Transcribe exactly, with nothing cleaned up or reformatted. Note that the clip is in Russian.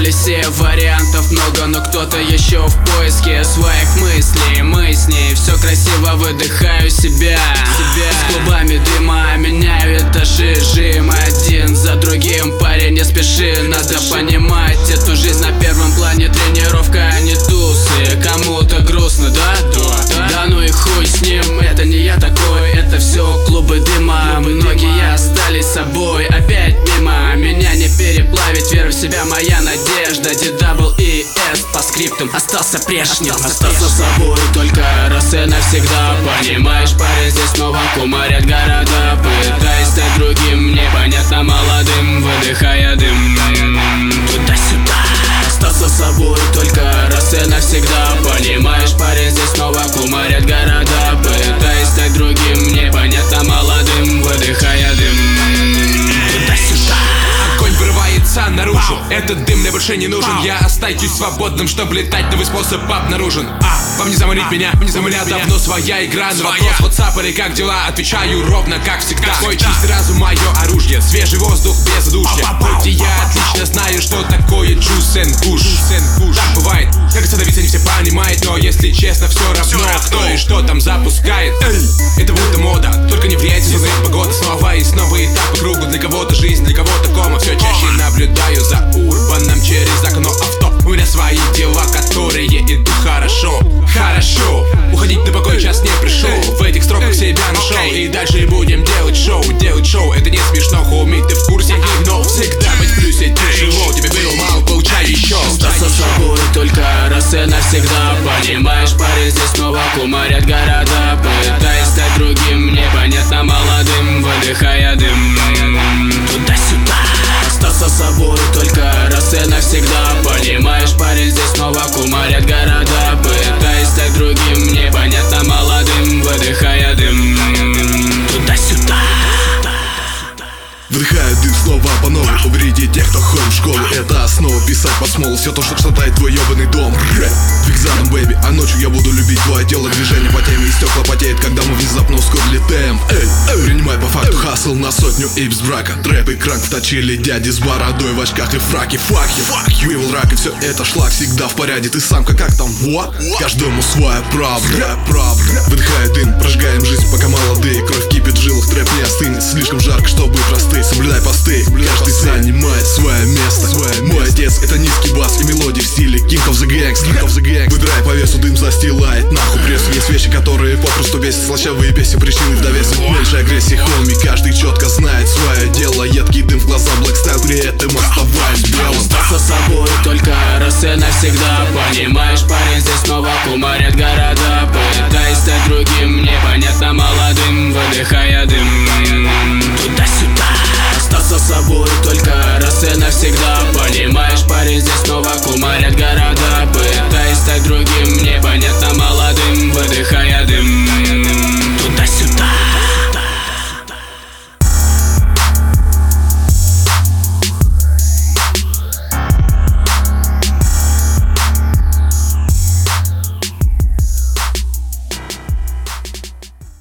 Попробовали все, вариантов много, но кто-то еще в поиске своих мыслей. Мы с ней все красиво, выдыхаю себя, себя. С клубами дыма меняю этажи, жим один за другим. Парень, не спеши, надо понимать эту жизнь на первом плане. Тренировка, а не тусы. Кому-то грустно, да? Да, да ну и хуй с ним, это не я такой. Это все клубы дыма, многие остались собой. Опять мимо, меня не переплавить, вера в себя моя надежда. Ди-дабл и эс по скриптам остался прежним. Остался собой только раз и навсегда. Понимаешь, парень, здесь снова кумарят города. Пытаясь стать другим, непонятно молодым, выдыхая дым туда-сюда. Остался собой только раз и навсегда. Понимаешь, парень, здесь снова кумарят города. Пытаясь стать другим, непонятно молодым, выдыхая дым туда-сюда. Огонь вырывается наружу, этот дым мне больше не нужен. Я остаюсь свободным, чтобы летать, новый способ обнаружен. А, вам не заманить меня, не у меня давно своя игра. На вопрос WhatsApp или как дела, отвечаю ровно как всегда. Мой чистый разум, мое оружие, свежий воздух без удушья. Хоть и я отлично знаю, что такое juice and push. Так бывает, как остановиться не все понимает, но если честно, все равно, кто и что там запускает. Эй, это будто мода, только не в рейсе, создает погода снова и снова этап по кругу. Для кого-то жизнь, для кого-то кома. Все чаще наблюдаю за урбаном через окно авто. У меня свои дела, которые идут хорошо. Хорошо, уходить на покой час не пришел. В этих строках себя нашел. И дальше будем делать шоу. Делать шоу, это не смешно, хоуми, ты в курсе. Но всегда быть в плюсе тяжело. Тебе было мало, получай еще. Остаться собой только раз и навсегда. Понимаешь, парень, здесь снова кумарят города. Пытаясь стать другим, непонятно молодым, выдыхая дым туда-сюда. Остаться собой только раз и навсегда. Понимаешь, парень, здесь снова кумарят города. Пытаясь стать другим, непонятно молодым, выдыхая дым туда-сюда. Вдыхаю дым снова по новой. Уберите тех, кто ходит в школу. Это основа, писать под смолу. Все то, что шатает твой ебаный дом. Двиг задом, бэйби, а ночью я буду любить твое тело. Движение по теме и стекла потеет, когда мы внезапно ускорили темп. Эй, эй, принимай по факту хасл на сотню ипс брака. Трэп и кранк вточили дяди с бородой в очках и фраке. Fuck you, fuck you, we will rock. И все это шлак всегда в порядке. Ты самка, как там, what? Каждому своя правда, правда. Выдыхая дым, прожигаем жизнь, пока молодые. Кровь кипит в жилах, трэп не остынет. Слишком жарко, чтобы простыть. Соблюдай посты, каждый занимает свое место. Мой отец — это низкий бас и мелодии в стиле King of the Gangs. Выдрай по весу, дым застилает нахуй прессу. Есть вещи, которые попросту бесят. Слащавые песни, причины в довесок. Меньше агрессии, холми, каждый четко знает свое дело. Едкий дым в глаза, Black Style, при этом оставаясь белым. Остаться собой только раз и навсегда. Понимаешь, парень, здесь снова кумарят города. Пытаясь стать другим, непонятно молодым, выдыхая дым туда-сюда. Остаться собой только раз и навсегда. Понимаешь, парень, здесь